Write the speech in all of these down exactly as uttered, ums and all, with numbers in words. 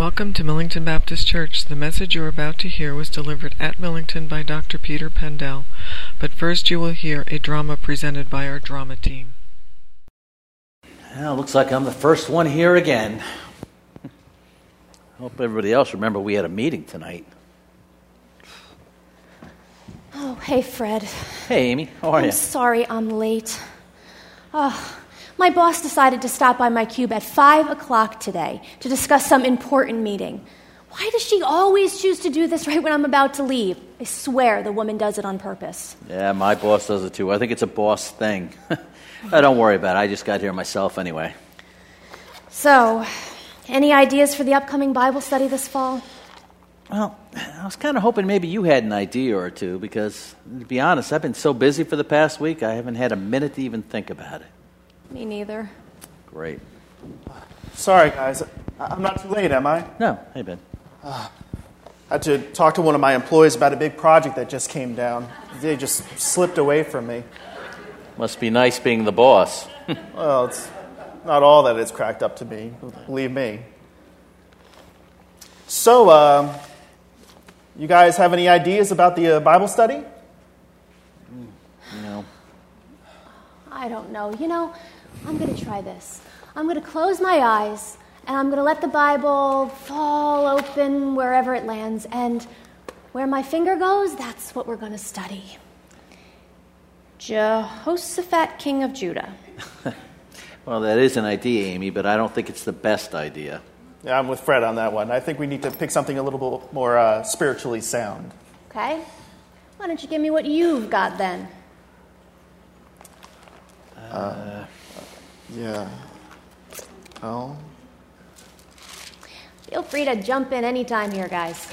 Welcome to Millington Baptist Church. The message you are about to hear was delivered at Millington by Doctor Peter Pendell. But first you will hear a drama presented by our drama team. Well, looks like I'm the first one here again. Hope everybody else remember we had a meeting tonight. Oh, hey, Fred. Hey, Amy. How are I'm you? sorry I'm late. Oh, my boss decided to stop by my cube at five o'clock today to discuss some important meeting. Why does she always choose to do this right when I'm about to leave? I swear the woman does it on purpose. Yeah, my boss does it too. I think it's a boss thing. Oh, don't worry about it. I just got here myself anyway. So, any ideas for the upcoming Bible study this fall? Well, I was kind of hoping maybe you had an idea or two because, to be honest, I've been so busy for the past week, I haven't had a minute to even think about it. Me neither. Great. Sorry, guys. I'm not too late, am I? No. Hey, Ben. Uh, I had to talk to one of my employees about a big project that just came down. They just slipped away from me. Must be nice being the boss. Well, it's not all that it's cracked up to be, believe me. So, uh, you guys have any ideas about the uh, Bible study? No. I don't know. You know, I'm going to try this. I'm going to close my eyes, and I'm going to let the Bible fall open wherever it lands, and where my finger goes, that's what we're going to study. Jehoshaphat, king of Judah. Well, that is an idea, Amy, but I don't think it's the best idea. Yeah, I'm with Fred on that one. I think we need to pick something a little bit more uh, spiritually sound. Okay. Why don't you give me what you've got then? Uh, yeah. Oh. Feel free to jump in anytime here, guys.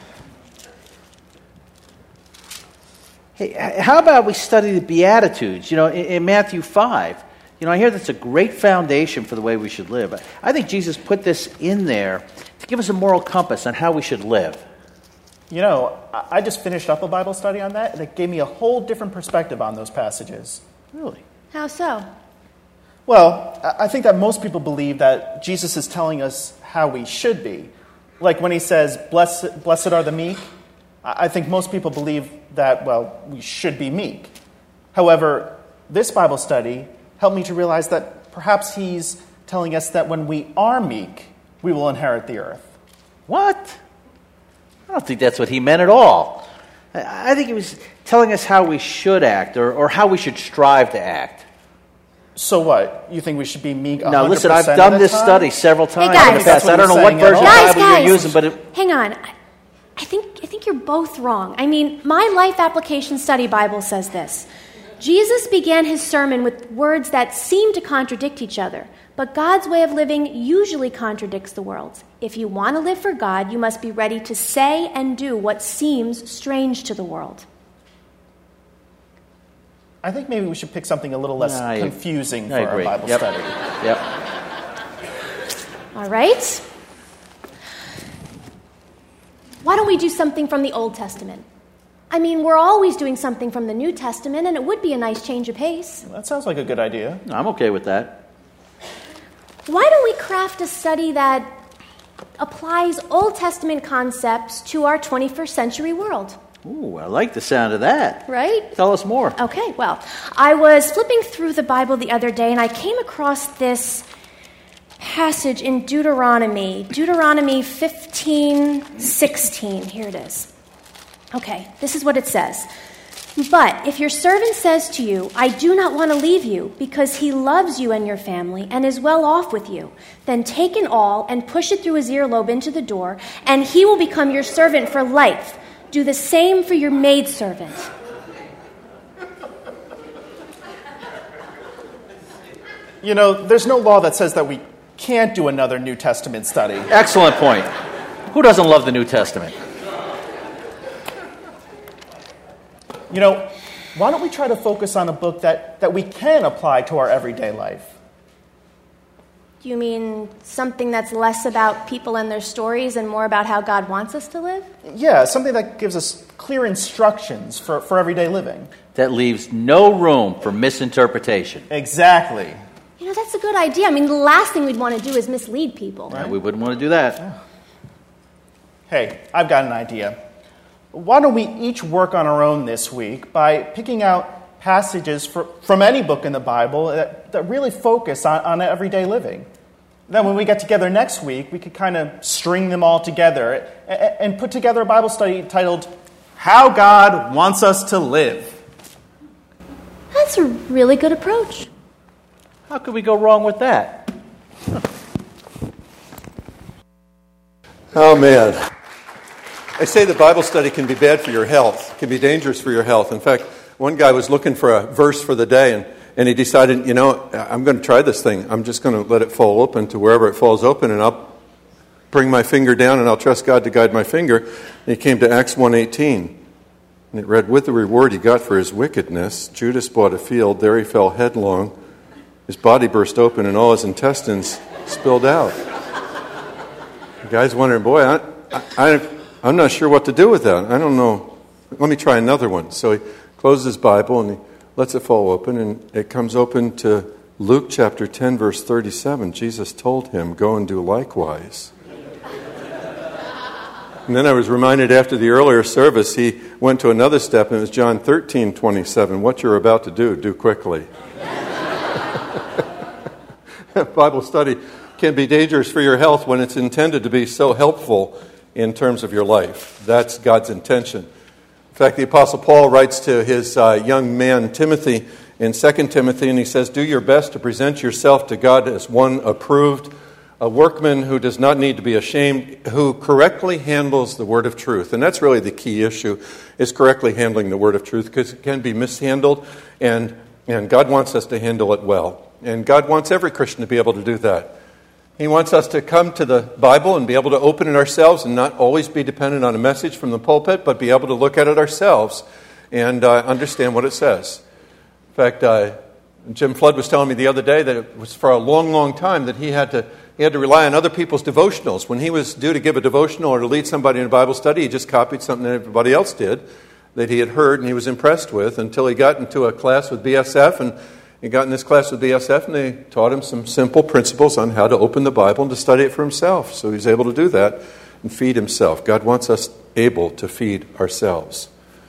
Hey, how about we study the Beatitudes, you know, in, in Matthew five? You know, I hear that's a great foundation for the way we should live. I think Jesus put this in there to give us a moral compass on how we should live. You know, I just finished up a Bible study on that, and it gave me a whole different perspective on those passages. Really? How so? Well, I think that most people believe that Jesus is telling us how we should be. Like when he says, blessed, blessed are the meek, I think most people believe that, well, we should be meek. However, this Bible study helped me to realize that perhaps he's telling us that when we are meek, we will inherit the earth. What? I don't think that's what he meant at all. I think he was telling us how we should act or, or how we should strive to act. So what? You think we should be meek one hundred percent Now, listen, I've done this time? study several times Hey, guys. in the past. I don't know what Saying version of Guys, the Bible guys. you're using, but it, Hang on. I, I think I think you're both wrong. I mean, my Life Application Study Bible says this. Jesus began his sermon with words that seem to contradict each other, but God's way of living usually contradicts the world's. If you want to live for God, you must be ready to say and do what seems strange to the world. I think maybe we should pick something a little less I, confusing I for agree. our Bible Yep. study. Yep. All right? Why don't we do something from the Old Testament? I mean, we're always doing something from the New Testament, and it would be a nice change of pace. That sounds like a good idea. I'm okay with that. Why don't we craft a study that applies Old Testament concepts to our twenty-first century world? Ooh, I like the sound of that. Right? Tell us more. Okay, well, I was flipping through the Bible the other day, and I came across this passage in Deuteronomy, Deuteronomy fifteen sixteen. Here it is. Okay, this is what it says. But if your servant says to you, I do not want to leave you, because he loves you and your family and is well off with you, then take an awl and push it through his earlobe into the door, and he will become your servant for life. Do the same for your maidservant. You know, there's no law that says that we can't do another New Testament study. Excellent point. Who doesn't love the New Testament? You know, why don't we try to focus on a book that, that we can apply to our everyday life? Do you mean something that's less about people and their stories and more about how God wants us to live? Yeah, something that gives us clear instructions for, for everyday living. That leaves no room for misinterpretation. Exactly. You know, that's a good idea. I mean, the last thing we'd want to do is mislead people. Right? We wouldn't want to do that. Hey, I've got an idea. Why don't we each work on our own this week by picking out passages for, from any book in the Bible that, that really focus on, on everyday living? Then when we get together next week, we could kind of string them all together and, and put together a Bible study titled, How God Wants Us to Live. That's a really good approach. How could we go wrong with that? Oh, man. I say the Bible study can be bad for your health, can be dangerous for your health. In fact, one guy was looking for a verse for the day, and, and he decided, you know, I'm going to try this thing. I'm just going to let it fall open to wherever it falls open, and I'll bring my finger down, and I'll trust God to guide my finger. And he came to Acts one eighteen. And it read, with the reward he got for his wickedness, Judas bought a field. There he fell headlong. His body burst open and all his intestines spilled out. The guy's wondering, boy, I, I, I'm not sure what to do with that. I don't know. Let me try another one. So he closes his Bible and he lets it fall open, and it comes open to Luke chapter ten, verse thirty-seven. Jesus told him, go and do likewise. And then I was reminded after the earlier service, he went to another step, and it was John thirteen twenty-seven. What you're about to do, do quickly. Bible study can be dangerous for your health when it's intended to be so helpful in terms of your life. That's God's intention. In fact, the Apostle Paul writes to his uh, young man Timothy in Second Timothy, and he says, do your best to present yourself to God as one approved, a workman who does not need to be ashamed, who correctly handles the word of truth. And that's really the key issue, is correctly handling the word of truth, because it can be mishandled, and, and God wants us to handle it well. And God wants every Christian to be able to do that. He wants us to come to the Bible and be able to open it ourselves and not always be dependent on a message from the pulpit, but be able to look at it ourselves and uh, understand what it says. In fact, uh, Jim Flood was telling me the other day that it was for a long, long time that he had to he had to rely on other people's devotionals. When he was due to give a devotional or to lead somebody in a Bible study, he just copied something that everybody else did that he had heard and he was impressed with, until he got into a class with B S F, and he got in this class with B S F, and they taught him some simple principles on how to open the Bible and to study it for himself. So he's able to do that and feed himself. God wants us able to feed ourselves.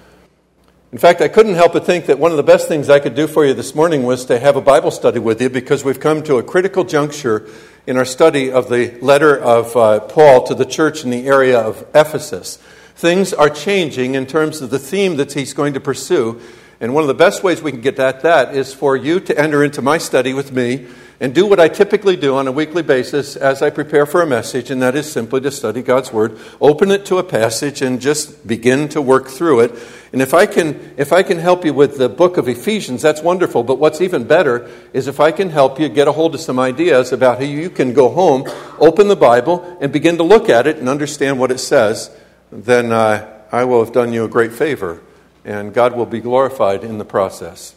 In fact, I couldn't help but think that one of the best things I could do for you this morning was to have a Bible study with you, because we've come to a critical juncture in our study of the letter of uh, Paul to the church in the area of Ephesus. Things are changing in terms of the theme that he's going to pursue. And one of the best ways we can get at that is for you to enter into my study with me and do what I typically do on a weekly basis as I prepare for a message, and that is simply to study God's Word, open it to a passage, and just begin to work through it. And if I can if I can help you with the book of Ephesians, that's wonderful. But what's even better is if I can help you get a hold of some ideas about how you can go home, open the Bible, and begin to look at it and understand what it says, then uh, I will have done you a great favor. And God will be glorified in the process.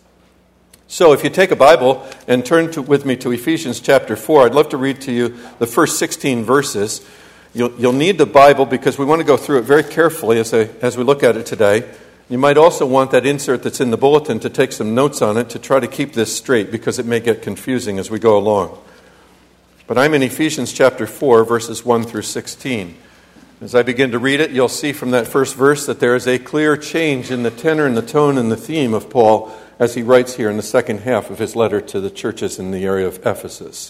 So if you take a Bible and turn to, with me to Ephesians chapter four, I'd love to read to you the first sixteen verses. You'll, you'll need the Bible because we want to go through it very carefully as, I, as we look at it today. You might also want that insert that's in the bulletin to take some notes on it to try to keep this straight, because it may get confusing as we go along. But I'm in Ephesians chapter four, verses one through sixteen. As I begin to read it, you'll see from that first verse that there is a clear change in the tenor and the tone and the theme of Paul as he writes here in the second half of his letter to the churches in the area of Ephesus.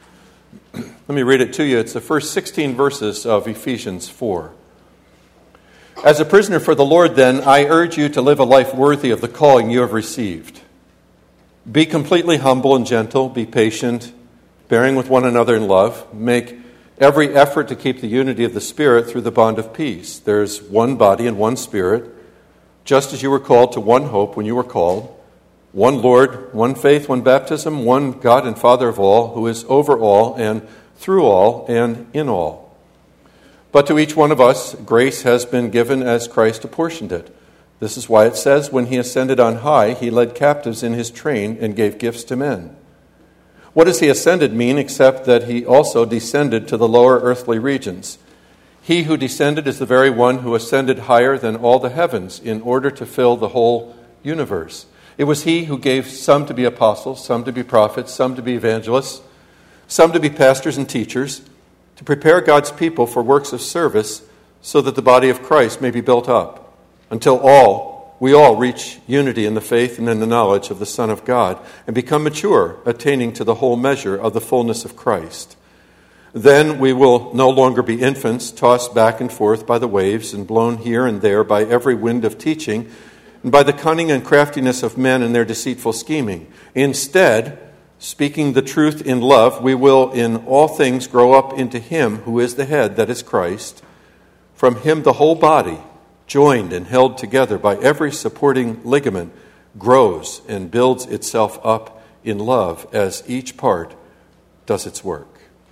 Let me read it to you. It's the first sixteen verses of Ephesians four. As a prisoner for the Lord, then, I urge you to live a life worthy of the calling you have received. Be completely humble and gentle. Be patient, bearing with one another in love. Make every effort to keep the unity of the Spirit through the bond of peace. There's one body and one Spirit, just as you were called to one hope when you were called, one Lord, one faith, one baptism, one God and Father of all, who is over all and through all and in all. But to each one of us, grace has been given as Christ apportioned it. This is why it says, when he ascended on high, he led captives in his train and gave gifts to men. What does he ascended mean except that he also descended to the lower earthly regions? He who descended is the very one who ascended higher than all the heavens in order to fill the whole universe. It was he who gave some to be apostles, some to be prophets, some to be evangelists, some to be pastors and teachers, to prepare God's people for works of service so that the body of Christ may be built up, until all, we all reach unity in the faith and in the knowledge of the Son of God, and become mature, attaining to the whole measure of the fullness of Christ. Then we will no longer be infants, tossed back and forth by the waves and blown here and there by every wind of teaching, and by the cunning and craftiness of men and their deceitful scheming. Instead, speaking the truth in love, we will in all things grow up into Him who is the head, that is Christ. From Him the whole body, joined and held together by every supporting ligament, grows and builds itself up in love as each part does its work.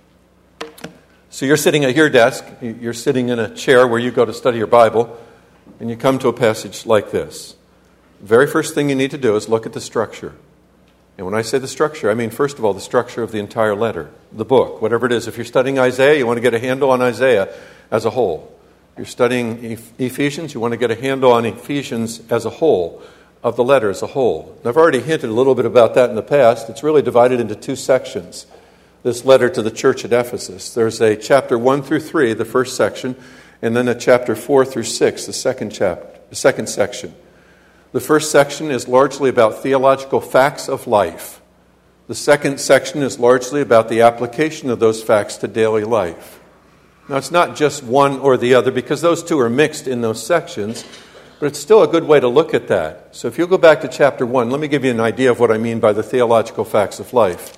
So you're sitting at your desk, you're sitting in a chair where you go to study your Bible, and you come to a passage like this. The very first thing you need to do is look at the structure. And when I say the structure, I mean, first of all, the structure of the entire letter, the book, whatever it is. If you're studying Isaiah, you want to get a handle on Isaiah as a whole. If you're studying Ephesians, you want to get a handle on Ephesians as a whole, of the letter as a whole. And I've already hinted a little bit about that in the past. It's really divided into two sections, this letter to the church at Ephesus. There's a chapter one through three, the first section, and then a chapter four through six, the second chapter, the second section. The first section is largely about theological facts of life. The second section is largely about the application of those facts to daily life. Now, it's not just one or the other, because those two are mixed in those sections, but it's still a good way to look at that. So if you'll go back to chapter one, let me give you an idea of what I mean by the theological facts of life.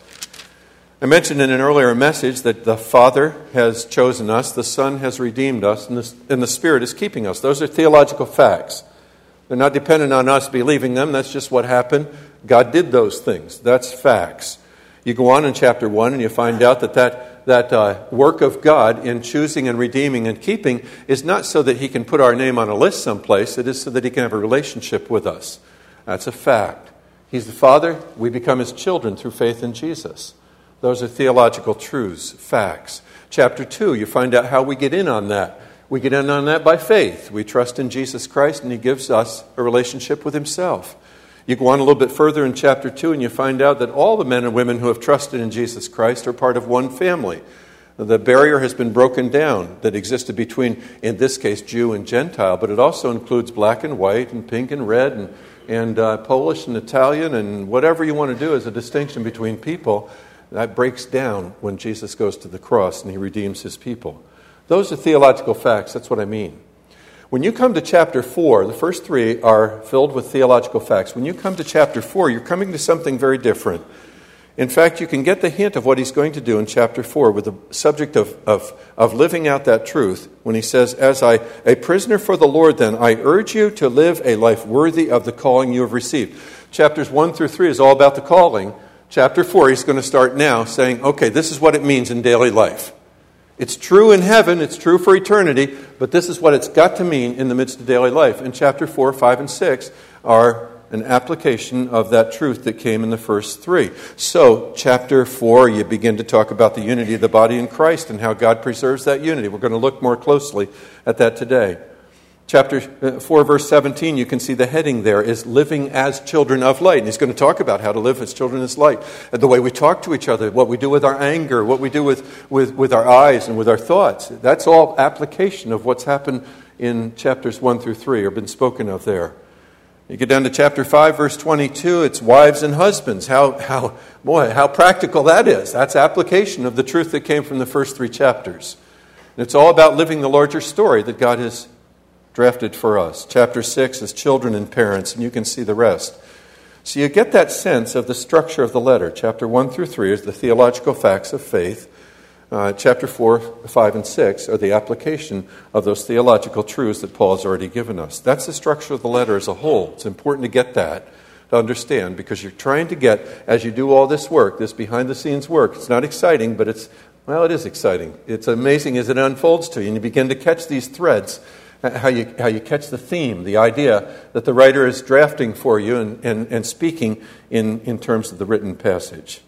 I mentioned in an earlier message that the Father has chosen us, the Son has redeemed us, and the, and the Spirit is keeping us. Those are theological facts. They're not dependent on us believing them. That's just what happened. God did those things. That's facts. You go on in chapter one and you find out that that, that uh, work of God in choosing and redeeming and keeping is not so that He can put our name on a list someplace. It is so that He can have a relationship with us. That's a fact. He's the Father. We become His children through faith in Jesus. Those are theological truths, facts. Chapter two, you find out how we get in on that. We get in on that by faith. We trust in Jesus Christ, and He gives us a relationship with Himself. You go on a little bit further in chapter two, and you find out that all the men and women who have trusted in Jesus Christ are part of one family. The barrier has been broken down that existed between, in this case, Jew and Gentile, but it also includes black and white and pink and red and, and uh, Polish and Italian and whatever you want to do as a distinction between people. That breaks down when Jesus goes to the cross and He redeems His people. Those are theological facts. That's what I mean. When you come to chapter four, the first three are filled with theological facts. When you come to chapter four, you're coming to something very different. In fact, you can get the hint of what He's going to do in chapter four with the subject of, of, of living out that truth when He says, as I, a prisoner for the Lord then, I urge you to live a life worthy of the calling you have received. Chapters one through three is all about the calling. Chapter four, He's going to start now saying, okay, this is what it means in daily life. It's true in heaven, it's true for eternity, but this is what it's got to mean in the midst of daily life. And chapter four, five, and six are an application of that truth that came in the first three. So, chapter four, you begin to talk about the unity of the body in Christ and how God preserves that unity. We're going to look more closely at that today. Chapter four, verse seventeen, you can see the heading there is living as children of light. And he's going to talk about how to live as children of light. And the way we talk to each other, what we do with our anger, what we do with, with, with our eyes and with our thoughts. That's all application of what's happened in chapters one through three or been spoken of there. You get down to chapter five, verse twenty-two, it's wives and husbands. How, how, boy, how practical that is. That's application of the truth that came from the first three chapters. And it's all about living the larger story that God has drafted for us. Chapter six is children and parents, and you can see the rest. So you get that sense of the structure of the letter. Chapter one through three is the theological facts of faith. Uh, chapter four, five, and six are the application of those theological truths that Paul has already given us. That's the structure of the letter as a whole. It's important to get that, to understand, because you're trying to get, as you do all this work, this behind-the-scenes work, it's not exciting, but it's, well, it is exciting. It's amazing as it unfolds to you, and you begin to catch these threads, how you how you catch the theme, the idea that the writer is drafting for you and, and, and speaking in, in terms of the written passage.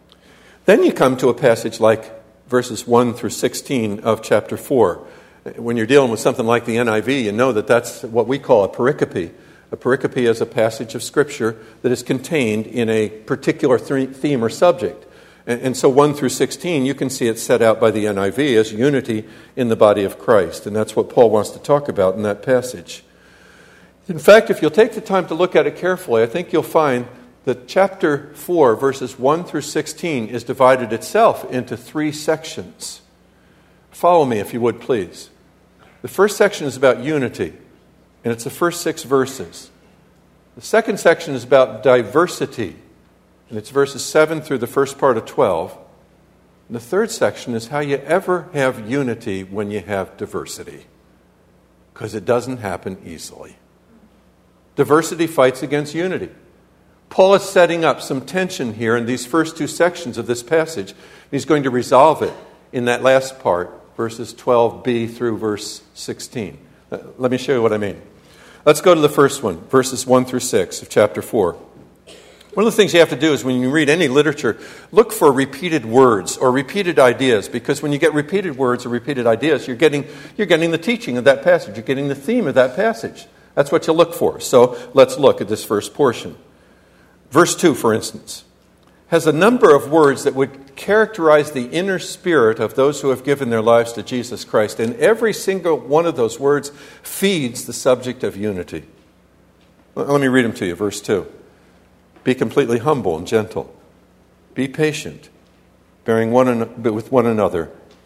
Then you come to a passage like verses one through sixteen of chapter four. When you're dealing with something like the N I V, you know that that's what we call a pericope. A pericope is a passage of Scripture that is contained in a particular theme or subject. And, and so one through sixteen, you can see it set out by the N I V as unity in the body of Christ. And that's what Paul wants to talk about in that passage. In fact, if you'll take the time to look at it carefully, I think you'll find that chapter four, verses one through sixteen, is divided itself into three sections. Follow me, if you would, please. The first section is about unity, and it's the first six verses. The second section is about diversity, and it's verses seven through the first part of twelve. And the third section is how you ever have unity when you have diversity, because it doesn't happen easily. Diversity fights against unity. Paul is setting up some tension here in these first two sections of this passage. He's going to resolve it in that last part, verses twelve b through verse sixteen. Let me show you what I mean. Let's go to the first one, verses one through six of chapter four. One of the things you have to do is when you read any literature, look for repeated words or repeated ideas, because when you get repeated words or repeated ideas, you're getting, you're getting the teaching of that passage. You're getting the theme of that passage. That's what you look for. So let's look at this first portion. Verse two, for instance, has a number of words that would characterize the inner spirit of those who have given their lives to Jesus Christ. And every single one of those words feeds the subject of unity. Let me read them to you. Verse two. Be completely humble and gentle. Be patient, bearing one an- with one another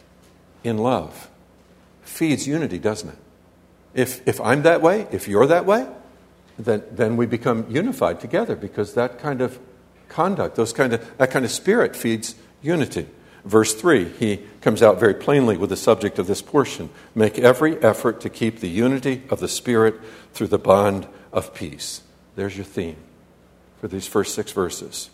in love. Feeds unity, doesn't it? If, if I'm that way, if you're that way, then, then we become unified together, because that kind of conduct, those kind of, that kind of spirit feeds unity. Verse three, he comes out very plainly with the subject of this portion. Make every effort to keep the unity of the Spirit through the bond of peace. There's your theme for these first six verses.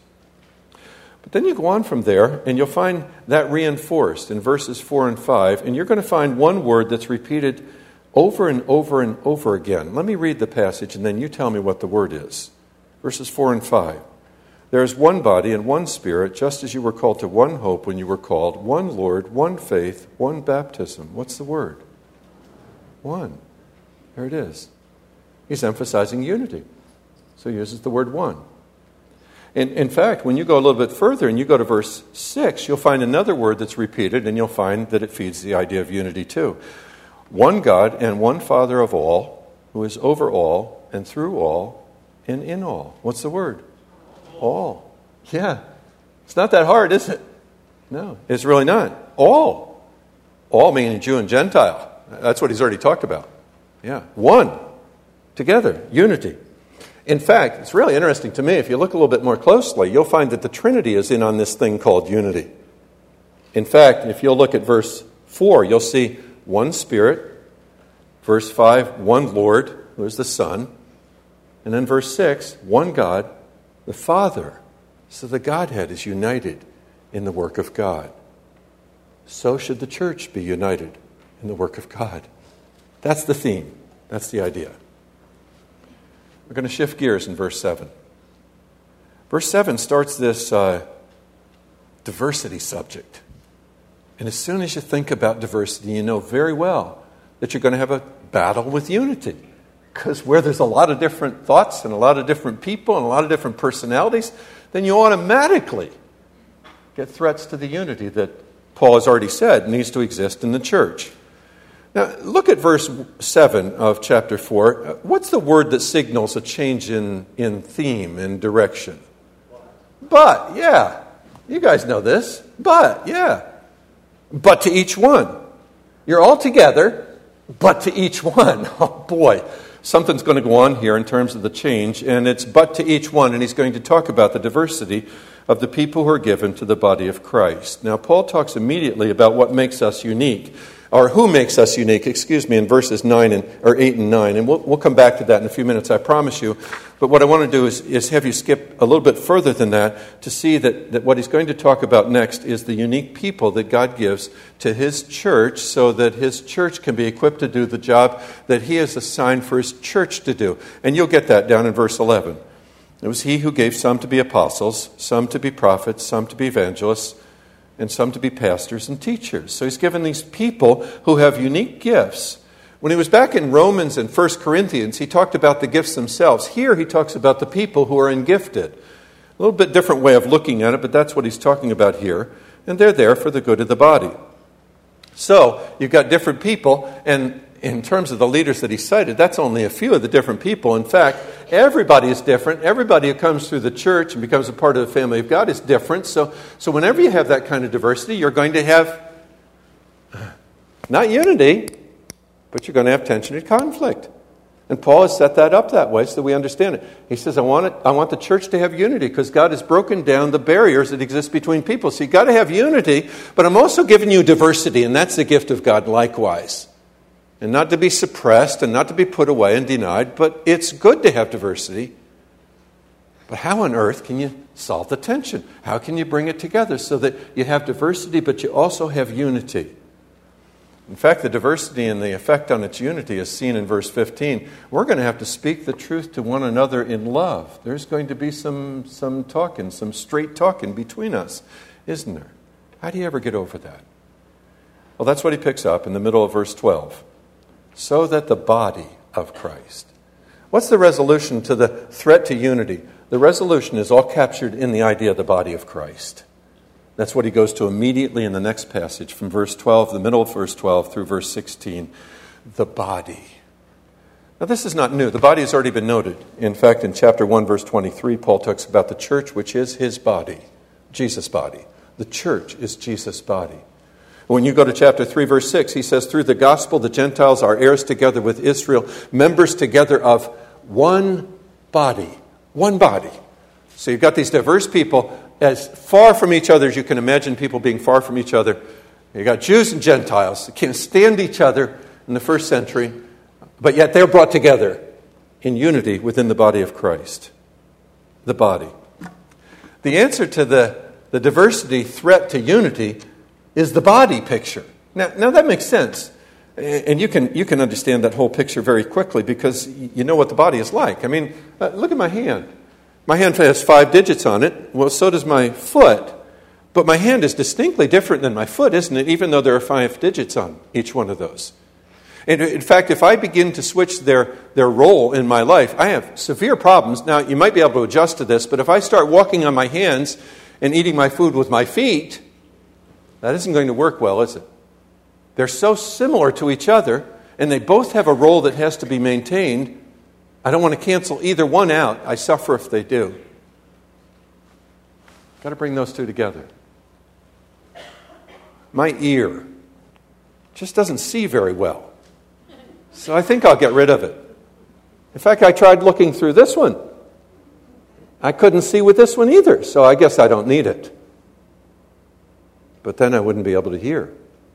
But then you go on from there, and you'll find that reinforced in verses four and five, and you're going to find one word that's repeated over and over and over again. Let me read the passage, and then you tell me what the word is. Verses four and five. There is one body and one Spirit, just as you were called to one hope when you were called, one Lord, one faith, one baptism. What's the word? One. There it is. He's emphasizing unity. So he uses the word one. In, in fact, when you go a little bit further and you go to verse six, you'll find another word that's repeated, and you'll find that it feeds the idea of unity too. One God and one Father of all, who is over all and through all and in all. What's the word? All. Yeah. It's not that hard, is it? No, it's really not. All. All meaning Jew and Gentile. That's what he's already talked about. Yeah. One. Together. Unity. In fact, it's really interesting to me. If you look a little bit more closely, you'll find that the Trinity is in on this thing called unity. In fact, if you'll look at verse four, you'll see one Spirit. Verse five, one Lord, who is the Son. And then verse six, one God, the Father. So the Godhead is united in the work of God. So should the church be united in the work of God. That's the theme. That's the idea. We're going to shift gears in verse seven. Verse seven starts this uh, diversity subject. And as soon as you think about diversity, you know very well that you're going to have a battle with unity. Because where there's a lot of different thoughts and a lot of different people and a lot of different personalities, then you automatically get threats to the unity that Paul has already said needs to exist in the church. Now, look at verse seven of chapter four. What's the word that signals a change in, in theme and direction? But, yeah. You guys know this. But, yeah. But to each one. You're all together, but to each one. Oh, boy. Something's going to go on here in terms of the change, and it's but to each one, and he's going to talk about the diversity of the people who are given to the body of Christ. Now, Paul talks immediately about what makes us unique, or who makes us unique, excuse me, in verses nine and or eight and nine, and we'll, we'll come back to that in a few minutes, I promise you. But what I want to do is, is have you skip a little bit further than that to see that, that what he's going to talk about next is the unique people that God gives to his church so that his church can be equipped to do the job that he has assigned for his church to do. And you'll get that down in verse eleven. It was he who gave some to be apostles, some to be prophets, some to be evangelists, and some to be pastors and teachers. So he's given these people who have unique gifts. When he was back in Romans and First Corinthians, he talked about the gifts themselves. Here he talks about the people who are engifted. A little bit different way of looking at it, but that's what he's talking about here. And they're there for the good of the body. So, you've got different people, and in terms of the leaders that he cited, that's only a few of the different people. In fact, everybody is different. Everybody who comes through the church and becomes a part of the family of God is different. So, so whenever you have that kind of diversity, you're going to have not unity, but you're going to have tension and conflict. And Paul has set that up that way so that we understand it. He says, I want it, I want the church to have unity because God has broken down the barriers that exist between people. So you've got to have unity, but I'm also giving you diversity, and that's the gift of God likewise. And not to be suppressed and not to be put away and denied, but it's good to have diversity. But how on earth can you solve the tension? How can you bring it together so that you have diversity, but you also have unity? In fact, the diversity and the effect on its unity is seen in verse fifteen. We're going to have to speak the truth to one another in love. There's going to be some, some talking, some straight talking between us, isn't there? How do you ever get over that? Well, that's what he picks up in the middle of verse twelve. So that the body of Christ. What's the resolution to the threat to unity? The resolution is all captured in the idea of the body of Christ. That's what he goes to immediately in the next passage from verse twelve, the middle of verse twelve through verse sixteen. The body. Now this is not new. The body has already been noted. In fact, in chapter one, verse twenty-three, Paul talks about the church, which is his body, Jesus' body. The church is Jesus' body. When you go to chapter three, verse six, he says, through the gospel, the Gentiles are heirs together with Israel, members together of one body. One body. So you've got these diverse people as far from each other as you can imagine people being far from each other. You've got Jews and Gentiles that can't stand each other in the first century, but yet they're brought together in unity within the body of Christ. The body. The answer to the, the diversity threat to unity is the body picture. Now, now that makes sense. And you can you can understand that whole picture very quickly because you know what the body is like. I mean, uh, look at my hand. My hand has five digits on it. Well, so does my foot. But my hand is distinctly different than my foot, isn't it? Even though there are five digits on each one of those. And in fact, if I begin to switch their, their role in my life, I have severe problems. Now, you might be able to adjust to this, but if I start walking on my hands and eating my food with my feet, that isn't going to work well, is it? They're so similar to each other, and they both have a role that has to be maintained. I don't want to cancel either one out. I suffer if they do. Got to bring those two together. My ear just doesn't see very well, so I think I'll get rid of it. In fact, I tried looking through this one. I couldn't see with this one either, so I guess I don't need it. But then I wouldn't be able to hear.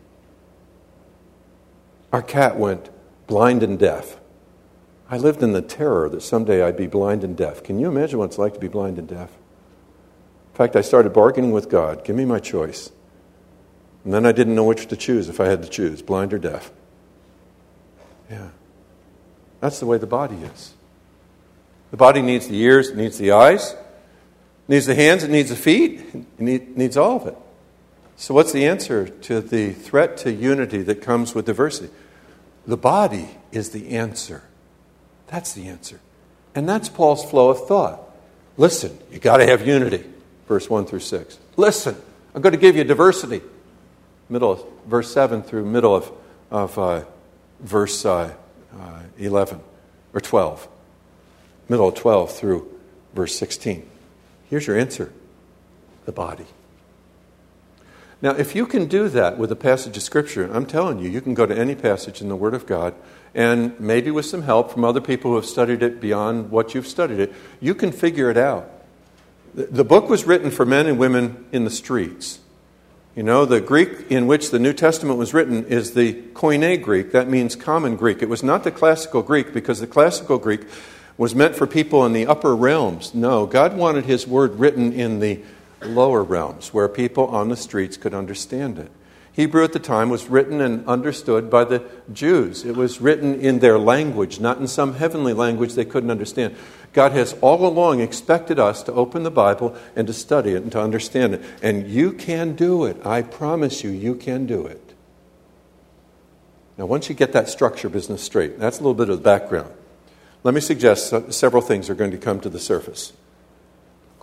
Our cat went blind and deaf. I lived in the terror that someday I'd be blind and deaf. Can you imagine what it's like to be blind and deaf? In fact, I started bargaining with God. Give me my choice. And then I didn't know which to choose if I had to choose, blind or deaf. Yeah. That's the way the body is. The body needs the ears, it needs the eyes, it needs the hands, it needs the feet, it needs all of it. So what's the answer to the threat to unity that comes with diversity? The body is the answer. That's the answer. And that's Paul's flow of thought. Listen, you got to have unity. Verse one through six. Listen, I'm going to give you diversity. Middle of verse seven through middle of, of uh, verse uh, uh, eleven or twelve. Middle of twelve through verse sixteen. Here's your answer. The body. Now, if you can do that with a passage of Scripture, I'm telling you, you can go to any passage in the Word of God, and maybe with some help from other people who have studied it beyond what you've studied it, you can figure it out. The book was written for men and women in the streets. You know, the Greek in which the New Testament was written is the Koine Greek. That means common Greek. It was not the classical Greek, because the classical Greek was meant for people in the upper realms. No, God wanted His Word written in the lower realms, where people on the streets could understand it. Hebrew at the time was written and understood by the Jews. It was written in their language, not in some heavenly language they couldn't understand. God has all along expected us to open the Bible and to study it and to understand it. And you can do it. I promise you, you can do it. Now, once you get that structure business straight, that's a little bit of the background. Let me suggest several things are going to come to the surface.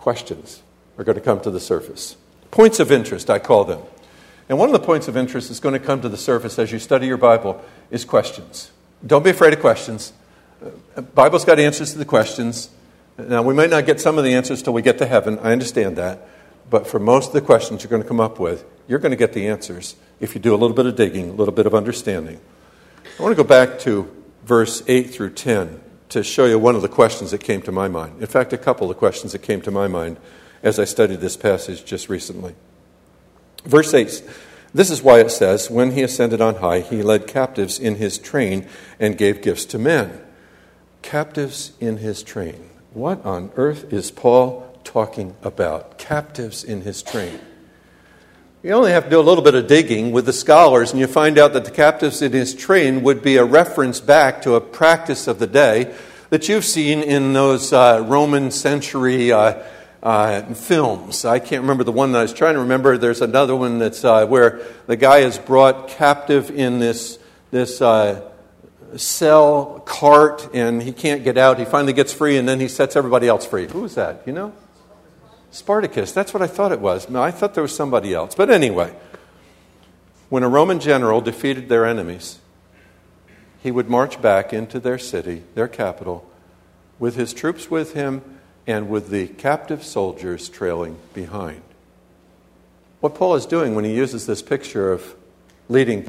questions are going to come to the surface. Points of interest, I call them. And one of the points of interest that's going to come to the surface as you study your Bible is questions. Don't be afraid of questions. The Bible's got answers to the questions. Now, we might not get some of the answers till we get to heaven. I understand that. But for most of the questions you're going to come up with, you're going to get the answers if you do a little bit of digging, a little bit of understanding. I want to go back to verse eight through ten to show you one of the questions that came to my mind. In fact, a couple of questions that came to my mind as I studied this passage just recently. Verse eight, this is why it says, when he ascended on high, he led captives in his train and gave gifts to men. Captives in his train. What on earth is Paul talking about? Captives in his train. You only have to do a little bit of digging with the scholars, and you find out that the captives in his train would be a reference back to a practice of the day that you've seen in those uh, Roman century uh, uh, films. I can't remember the one that I was trying to remember. There's another one that's uh, where the guy is brought captive in this this uh, cell cart, and he can't get out. He finally gets free, and then he sets everybody else free. Who was that? You know? Spartacus. That's what I thought it was. No, I thought there was somebody else. But anyway, when a Roman general defeated their enemies, he would march back into their city, their capital, with his troops with him and with the captive soldiers trailing behind. What Paul is doing when he uses this picture of leading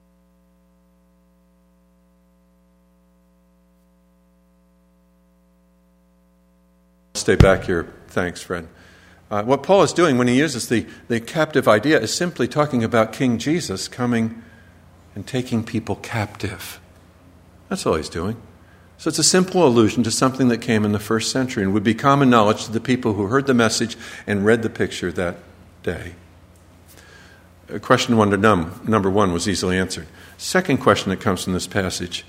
Stay back here. Thanks, friend. Uh, what Paul is doing when he uses the, the captive idea is simply talking about King Jesus coming and taking people captive. That's all he's doing. So it's a simple allusion to something that came in the first century and would be common knowledge to the people who heard the message and read the picture that day. Uh, question one to num, number one was easily answered. Second question that comes from this passage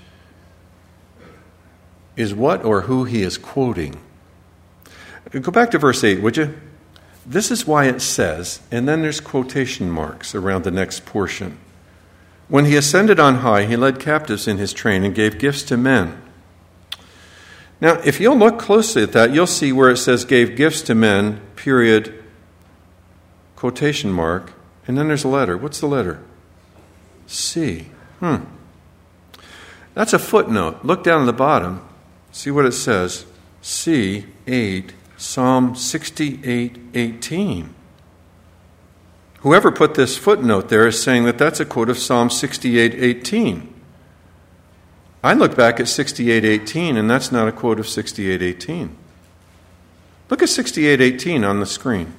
is what or who he is quoting. Go back to verse eight, would you? This is why it says, and then there's quotation marks around the next portion. When he ascended on high, he led captives in his train and gave gifts to men. Now, if you'll look closely at that, you'll see where it says gave gifts to men, period, quotation mark, and then there's a letter. What's the letter? C. Hmm. That's a footnote. Look down at the bottom. See what it says. C eight. Psalm sixty-eight eighteen. Whoever put this footnote there is saying that that's a quote of Psalm sixty-eight eighteen. I look back at sixty-eight eighteen, and that's not a quote of sixty-eight eighteen. Look at sixty-eight eighteen on the screen.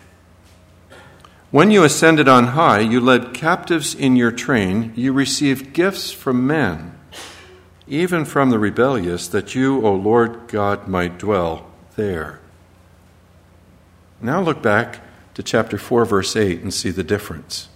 When you ascended on high, you led captives in your train. You received gifts from men, even from the rebellious, that you, O Lord God, might dwell there. Now look back to chapter four, verse eight, and see the difference.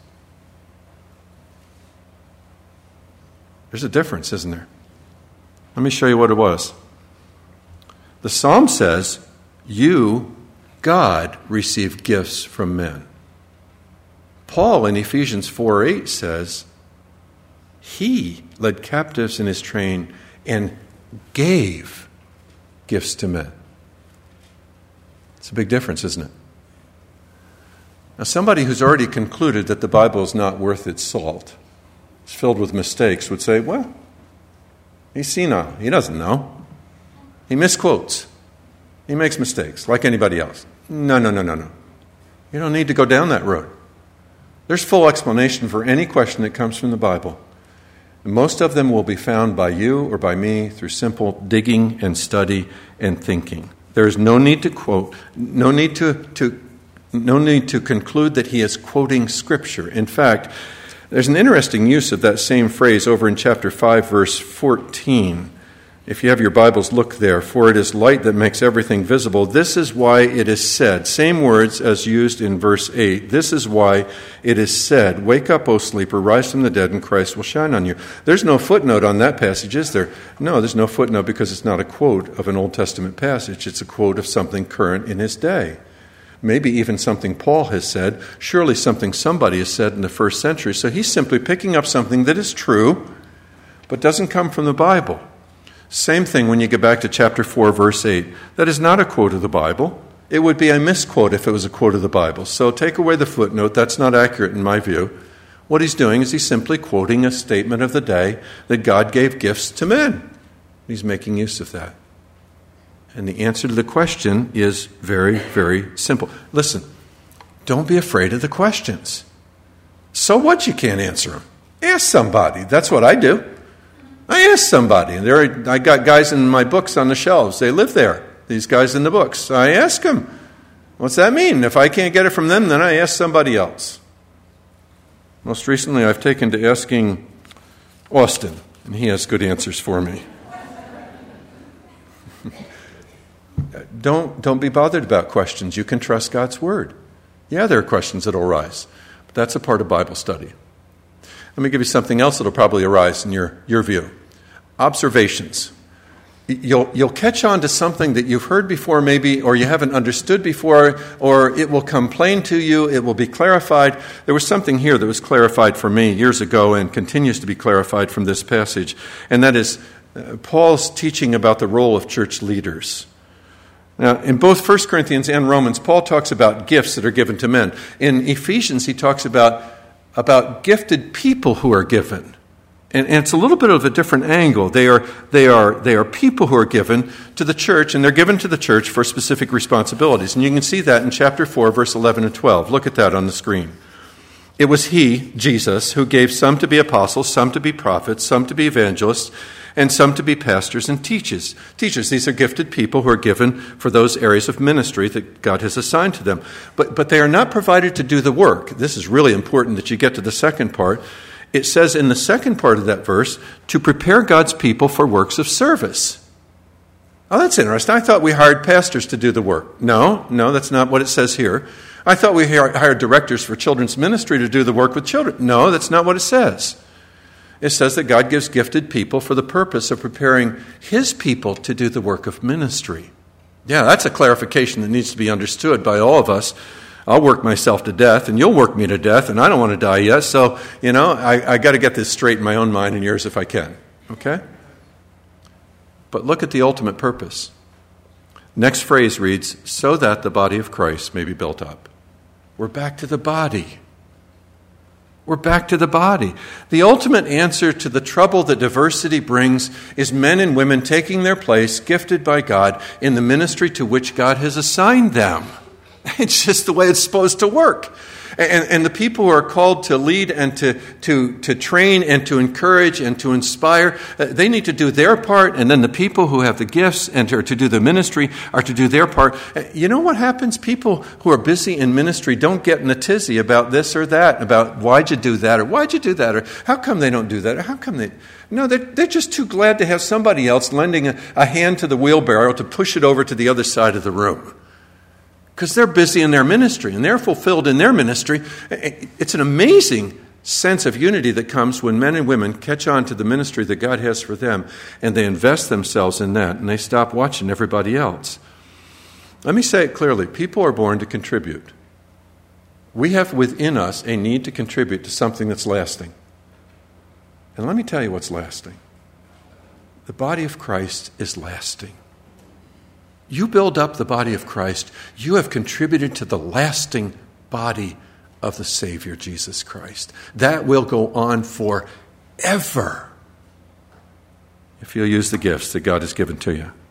There's a difference, isn't there? Let me show you what it was. The psalm says, you, God, received gifts from men. Paul in Ephesians four eight says, he led captives in his train and gave gifts to men. It's a big difference, isn't it? Now, somebody who's already concluded that the Bible is not worth its salt, it's filled with mistakes, would say, well, he's senile. He doesn't know. He misquotes. He makes mistakes, like anybody else. No, no, no, no, no. You don't need to go down that road. There's full explanation for any question that comes from the Bible. And most of them will be found by you or by me through simple digging and study and thinking. There is no need to quote, no need to, to, no need to conclude that he is quoting Scripture. In fact, there's an interesting use of that same phrase over in chapter five, verse fourteen. If you have your Bibles, look there. For it is light that makes everything visible. This is why it is said. Same words as used in verse eight. This is why it is said, wake up, O sleeper, rise from the dead, and Christ will shine on you. There's no footnote on that passage, is there? No, there's no footnote because it's not a quote of an Old Testament passage. It's a quote of something current in his day. Maybe even something Paul has said. Surely something somebody has said in the first century. So he's simply picking up something that is true, but doesn't come from the Bible. Same thing when you get back to chapter four, verse eight. That is not a quote of the Bible. It would be a misquote if it was a quote of the Bible. So take away the footnote. That's not accurate in my view. What he's doing is he's simply quoting a statement of the day that God gave gifts to men. He's making use of that. And the answer to the question is very, very simple. Listen, don't be afraid of the questions. So what you can't answer them? Ask somebody. That's what I do. I ask somebody. And there are, I got guys in my books on the shelves. They live there. These guys in the books. I ask them, what's that mean? If I can't get it from them, then I ask somebody else. Most recently, I've taken to asking Austin, and he has good answers for me. don't, don't be bothered about questions. You can trust God's Word. Yeah, there are questions that will arise, but that's a part of Bible study. Let me give you something else that will probably arise in your, your view. Observations. You'll, you'll catch on to something that you've heard before maybe, or you haven't understood before, or it will come plain to you, it will be clarified. There was something here that was clarified for me years ago and continues to be clarified from this passage, and that is uh, Paul's teaching about the role of church leaders. Now, in both First Corinthians and Romans, Paul talks about gifts that are given to men. In Ephesians, he talks about, about gifted people who are given. And, and it's a little bit of a different angle. They are, they are, they are people who are given to the church, and they're given to the church for specific responsibilities. And you can see that in chapter four, verse eleven and twelve. Look at that on the screen. It was he, Jesus, who gave some to be apostles, some to be prophets, some to be evangelists, and some to be pastors and teachers. Teachers, these are gifted people who are given for those areas of ministry that God has assigned to them. But, but they are not provided to do the work. This is really important that you get to the second part. It says in the second part of that verse, to prepare God's people for works of service. Oh, that's interesting. I thought we hired pastors to do the work. No, no, that's not what it says here. I thought we hired directors for children's ministry to do the work with children. No, that's not what it says. It says that God gives gifted people for the purpose of preparing His people to do the work of ministry. Yeah, that's a clarification that needs to be understood by all of us. I'll work myself to death, and you'll work me to death, and I don't want to die yet. So, you know, I, I got to get this straight in my own mind and yours if I can. Okay? But look at the ultimate purpose. Next phrase reads, so that the body of Christ may be built up. We're back to the body. We're back to the body. The ultimate answer to the trouble that diversity brings is men and women taking their place, gifted by God, in the ministry to which God has assigned them. It's just the way it's supposed to work. And, and the people who are called to lead and to, to, to train and to encourage and to inspire, they need to do their part. And then the people who have the gifts and are to do the ministry are to do their part. You know what happens? People who are busy in ministry don't get in a tizzy about this or that, about why'd you do that or why'd you do that or how come they don't do that or how come they... No, they're, they're just too glad to have somebody else lending a, a hand to the wheelbarrow to push it over to the other side of the room. Because they're busy in their ministry and they're fulfilled in their ministry. It's an amazing sense of unity that comes when men and women catch on to the ministry that God has for them and they invest themselves in that and they stop watching everybody else. Let me say it clearly. People are born to contribute. We have within us a need to contribute to something that's lasting. And let me tell you what's lasting. The body of Christ is lasting. You build up the body of Christ, you have contributed to the lasting body of the Savior, Jesus Christ. That will go on forever if you'll use the gifts that God has given to you.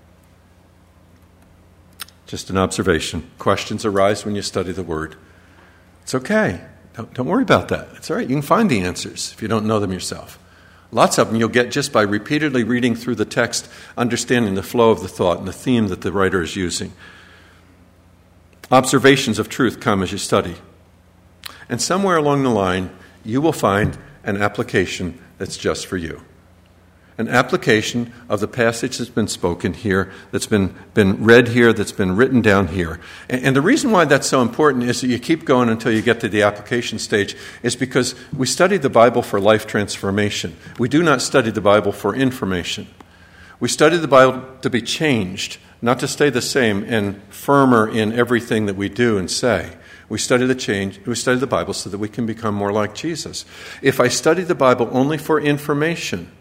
Just an observation. Questions arise when you study the Word. It's okay. Don't, don't worry about that. It's all right. You can find the answers if you don't know them yourself. Lots of them you'll get just by repeatedly reading through the text, understanding the flow of the thought and the theme that the writer is using. Observations of truth come as you study. And somewhere along the line, you will find an application that's just for you. An application of the passage that's been spoken here, that's been, been read here, that's been written down here. And, and the reason why that's so important is that you keep going until you get to the application stage is because we study the Bible for life transformation. We do not study the Bible for information. We study the Bible to be changed, not to stay the same and firmer in everything that we do and say. We study the change. We study the Bible so that we can become more like Jesus. If I study the Bible only for information,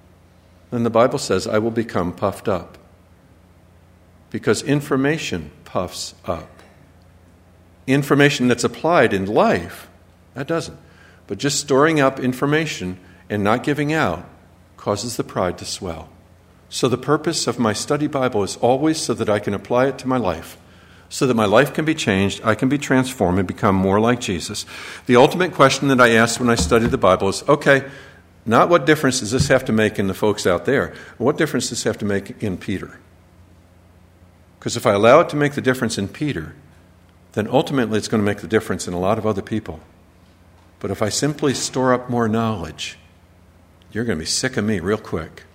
then the Bible says I will become puffed up. Because information puffs up. Information that's applied in life, that doesn't. But just storing up information and not giving out causes the pride to swell. So the purpose of my study Bible is always so that I can apply it to my life, so that my life can be changed, I can be transformed and become more like Jesus. The ultimate question that I ask when I study the Bible is, okay, not what difference does this have to make in the folks out there? What difference does this have to make in Peter? Because if I allow it to make the difference in Peter, then ultimately it's going to make the difference in a lot of other people. But if I simply store up more knowledge, you're going to be sick of me real quick.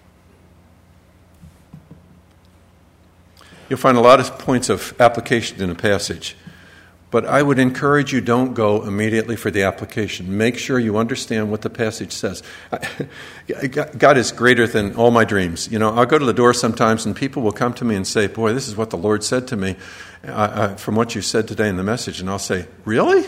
You'll find a lot of points of application in a passage. But I would encourage you, don't go immediately for the application. Make sure you understand what the passage says. God is greater than all my dreams. You know, I'll go to the door sometimes and people will come to me and say, boy, this is what the Lord said to me uh, from what you said today in the message. And I'll say, really?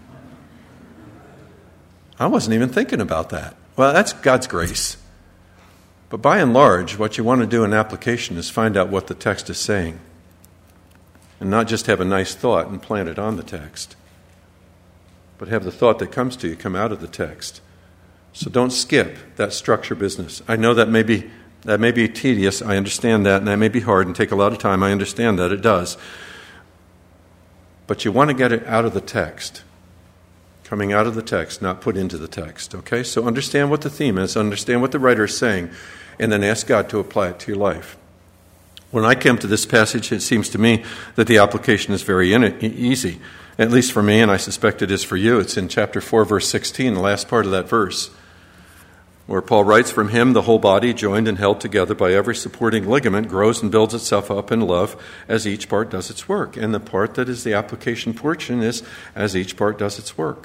I wasn't even thinking about that. Well, that's God's grace. But by and large, what you want to do in application is find out what the text is saying. And not just have a nice thought and plant it on the text, but have the thought that comes to you come out of the text. So don't skip that structure business. I know that may be, that may be tedious. I understand that, and that may be hard and take a lot of time. I understand that. It does. But you want to get it out of the text. Coming out of the text, not put into the text. Okay? So understand what the theme is, understand what the writer is saying, and then ask God to apply it to your life. When I come to this passage, it seems to me that the application is very in it, easy, at least for me, and I suspect it is for you. It's in chapter four, verse sixteen, the last part of that verse, where Paul writes, "From him the whole body, joined and held together by every supporting ligament, grows and builds itself up in love as each part does its work." And the part that is the application portion is as each part does its work.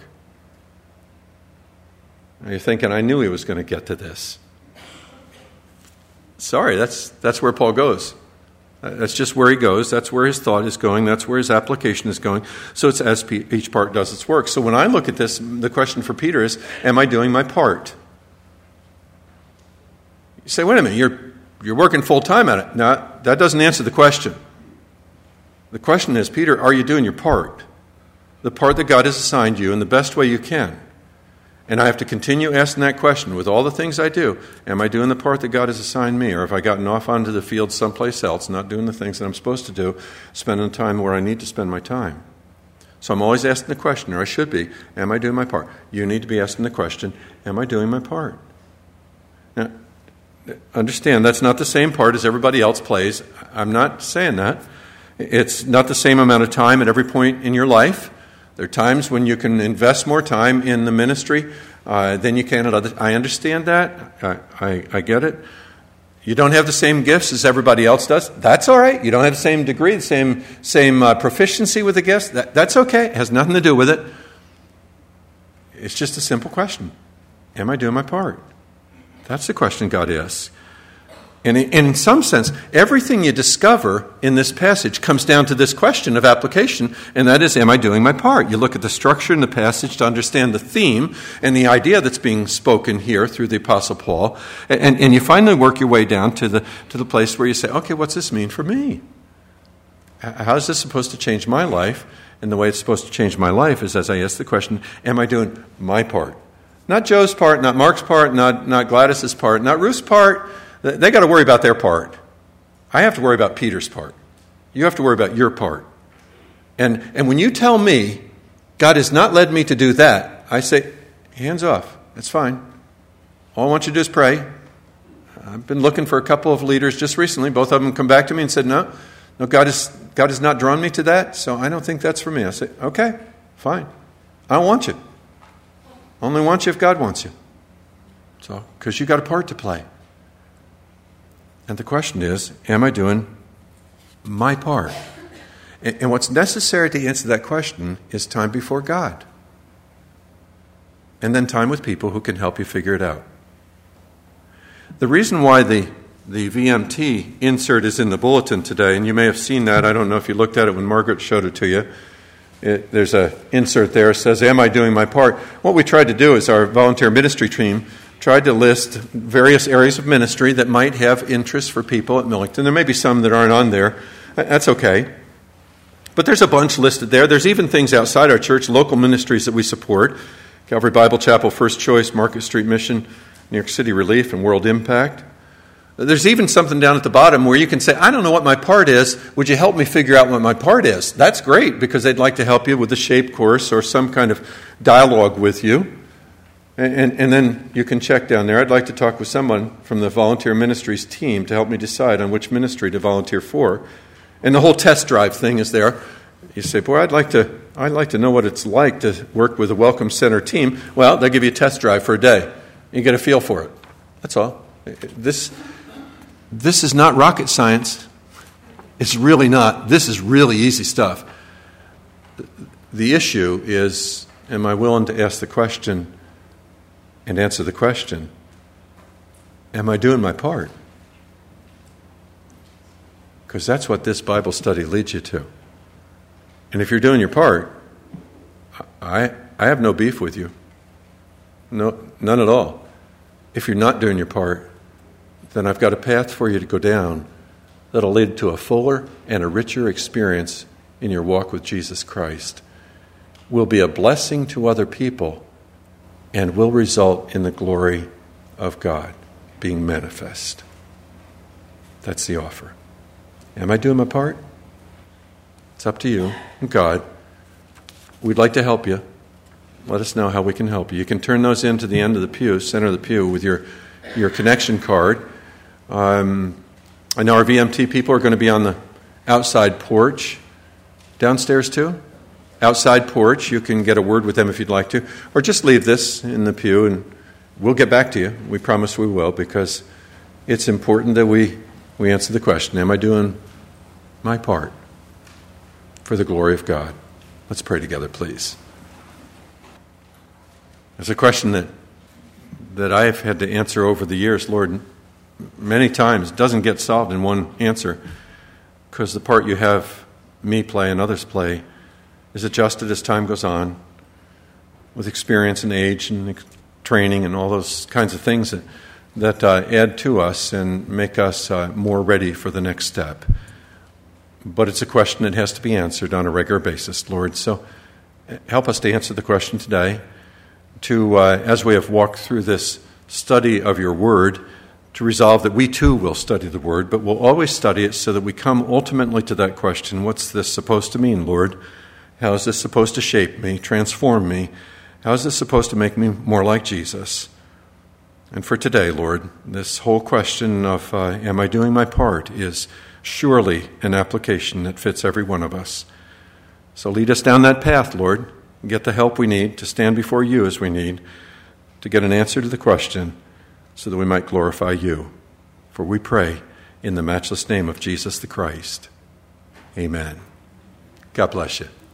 Now you're thinking, I knew he was going to get to this. Sorry, that's that's where Paul goes. That's just where he goes. That's where his thought is going. That's where his application is going. So it's as each part does its work. So when I look at this, the question for Peter is, am I doing my part? You say, wait a minute, you're, you're working full time at it. No, that doesn't answer the question. The question is, Peter, are you doing your part? The part that God has assigned you in the best way you can. And I have to continue asking that question with all the things I do. Am I doing the part that God has assigned me? Or have I gotten off onto the field someplace else, not doing the things that I'm supposed to do, spending time where I need to spend my time? So I'm always asking the question, or I should be, am I doing my part? You need to be asking the question, am I doing my part? Now, understand, that's not the same part as everybody else plays. I'm not saying that. It's not the same amount of time at every point in your life. There are times when you can invest more time in the ministry uh, than you can at others. I understand that. I, I, I get it. You don't have the same gifts as everybody else does. That's all right. You don't have the same degree, the same same uh, proficiency with the gifts. That, that's okay. It has nothing to do with it. It's just a simple question. Am I doing my part? That's the question God asks. And in some sense, everything you discover in this passage comes down to this question of application, and that is, am I doing my part? You look at the structure in the passage to understand the theme and the idea that's being spoken here through the Apostle Paul, and, and you finally work your way down to the, to the place where you say, okay, what's this mean for me? How is this supposed to change my life? And the way it's supposed to change my life is as I ask the question, am I doing my part? Not Joe's part, not Mark's part, not, not Gladys's part, not Ruth's part. They got to worry about their part. I have to worry about Peter's part. You have to worry about your part. And and when you tell me God has not led me to do that, I say, hands off. That's fine. All I want you to do is pray. I've been looking for a couple of leaders just recently. Both of them come back to me and said, no, no, God has, God has not drawn me to that, so I don't think that's for me. I say, okay, fine. I don't want you. I only want you if God wants you. So, because you got a part to play. And the question is, am I doing my part? And, and what's necessary to answer that question is time before God. And then time with people who can help you figure it out. The reason why the, the V M T insert is in the bulletin today, and you may have seen that, I don't know if you looked at it when Margaret showed it to you. It, there's an insert there that says, am I doing my part? What we tried to do is our volunteer ministry team tried to list various areas of ministry that might have interest for people at Millington. There may be some that aren't on there. That's okay. But there's a bunch listed there. There's even things outside our church, local ministries that we support. Calvary Bible Chapel, First Choice, Market Street Mission, New York City Relief, and World Impact. There's even something down at the bottom where you can say, I don't know what my part is. Would you help me figure out what my part is? That's great, because they'd like to help you with the SHAPE course or some kind of dialogue with you. And, and, and then you can check down there, I'd like to talk with someone from the volunteer ministries team to help me decide on which ministry to volunteer for. And the whole test drive thing is there. You say, boy, I'd like to I'd like to know what it's like to work with a Welcome Center team. Well, they'll give you a test drive for a day. You get a feel for it. That's all. This, this is not rocket science. It's really not. This is really easy stuff. The issue is, am I willing to ask the question and answer the question, am I doing my part? Because that's what this Bible study leads you to. And if you're doing your part, I I have no beef with you. No, none at all. If you're not doing your part, then I've got a path for you to go down that'll lead to a fuller and a richer experience in your walk with Jesus Christ. Will be a blessing to other people and will result in the glory of God being manifest. That's the offer. Am I doing my part? It's up to you and God. We'd like to help you. Let us know how we can help you. You can turn those into the end of the pew, center of the pew, with your, your connection card. Um, I know our V M T people are going to be on the outside porch. Downstairs too? Outside porch. You can get a word with them if you'd like to. Or just leave this in the pew and we'll get back to you. We promise we will, because it's important that we, we answer the question, am I doing my part for the glory of God? Let's pray together, please. It's a question that that I have had to answer over the years, Lord, many times. It doesn't get solved in one answer, because the part you have me play and others play is adjusted as time goes on, with experience and age and training and all those kinds of things that, that uh, add to us and make us uh, more ready for the next step. But it's a question that has to be answered on a regular basis, Lord. So help us to answer the question today, to, uh, as we have walked through this study of your word, to resolve that we too will study the word, but we'll always study it so that we come ultimately to that question, what's this supposed to mean, Lord? How is this supposed to shape me, transform me? How is this supposed to make me more like Jesus? And for today, Lord, this whole question of uh, am I doing my part is surely an application that fits every one of us. So lead us down that path, Lord, and get the help we need to stand before you as we need, to get an answer to the question so that we might glorify you. For we pray in the matchless name of Jesus the Christ. Amen. God bless you.